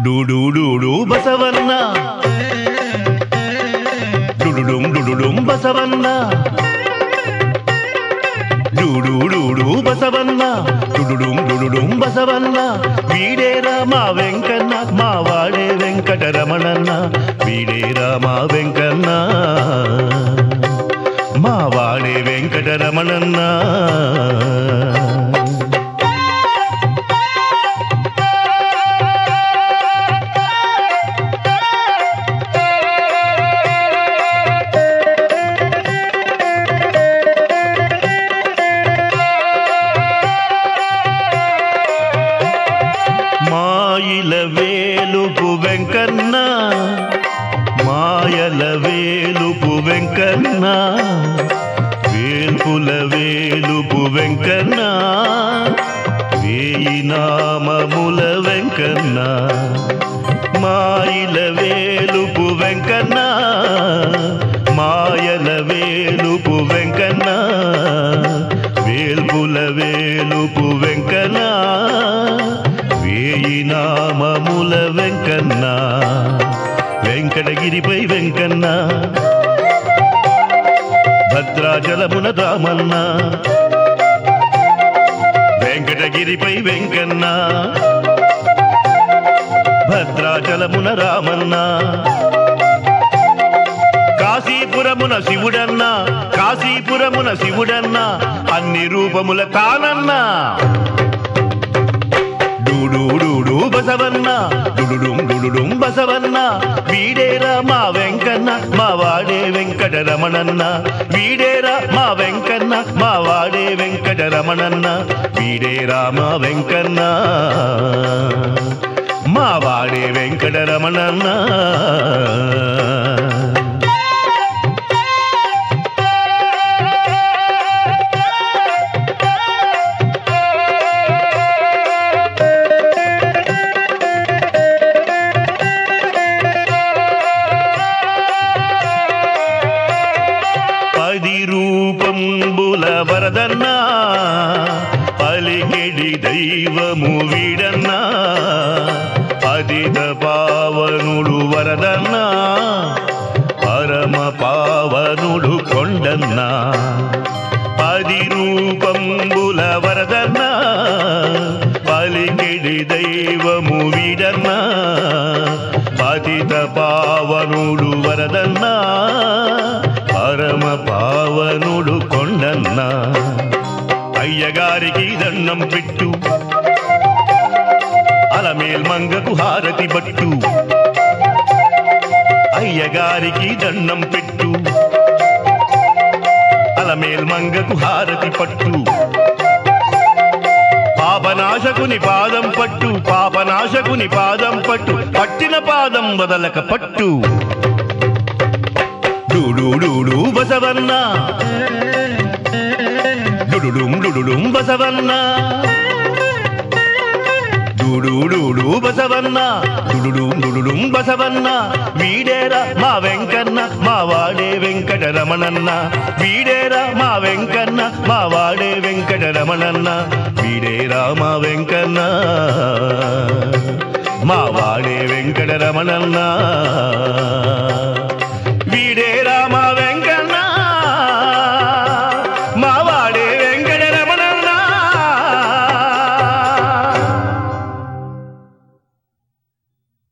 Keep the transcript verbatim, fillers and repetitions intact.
డూడూడూడు బసవన్న డుడుడుం డుడుడుం బసవన్న డూడూడూడు బసవన్న డుడుడుం డుడుడుం బసవన్న వీడేరా మా వెంకన్న మా వాడే వెంకటరమణన్న వీడేరా మా వెంకన్న మా వాడే వెంకటరమణన్న మాయల వేలుపు వెంకన్న మాయల వేలుపు వెంకన్న వేల్పుల వేలుపు వెంకన్న వేయి నామముల వెంకన్న మాయల వేలుపు వెంకన్న మాయల వేలుపు వెంకన్న వేల్పుల వేలుపు వెంకన్న వేయి నామముల వెంకన్న వెంకటగిరిపై వెంకన్న భద్రాచలమున రామన్న వెంకటగిరిపై వెంకన్న భద్రాచలమున రామన్న కాశీపురమున శివుడన్న కాశీపురమున శివుడన్న అన్ని రూపముల కానన్నా డూడూడూడు బసవన్న డుడుడుం డుడుడుం బసవన్న వీడేరా మా వెంకన్న మా వాడే వెంకటరమణన్న వీడేరా మా వెంకన్న మా వాడే వెంకటరమణన్న వీడేరా మా వెంకన్న మా వాడే వెంకటరమణన్న పది రూపంబుల వరదన్నా పలికెడి దైవము వీడన్నా పదిత పావనుడు వరదన్నా పరమ పావనుడు కొండన్నా పది రూపంబుల వరదన్నా పలికెడి దైవము వీడన్నా పతిత పావనుడు వరదన్నా పరమ పావనుడు కొండన్న అయ్యగారికి దండం పెట్టు అలమేల్ మంగకు హారతి బట్టు అయ్యగారికి దండం పెట్టు అలమేల్ మంగకు హారతి పట్టు పాపనాశకుని పాదం పట్టు పాపనాశకుని పాదం పట్టు పట్టిన పాదం వదలక పట్టు డూడూడూడు బసవన్న డుడుడుం డుడుడుం బసవన్న డూడూడూడు బసవన్న డుడుడుం డుడుడుం బసవన్న వీడేరా మా వెంకన్న మా వాడే వెంకటరమణన్న వీడేరా మా వెంకన్న మా వాడే వెంకటరమణన్న వీడేరా మా వెంకన్న మా వాడే వెంకటరమణన్న వీడే రామ